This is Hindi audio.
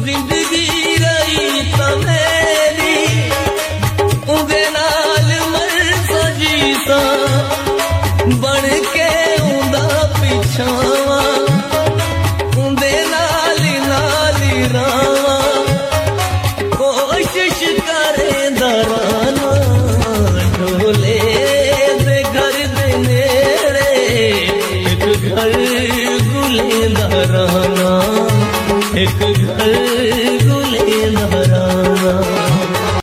जिंदगी रही तमेरी उदे नाल मर सजीसा बन के उदा पिछावा उदे नाली नाली रावा कोशिश करे दराना ढोले दे घर दे नेड़े एक घर गुले दराना एक घर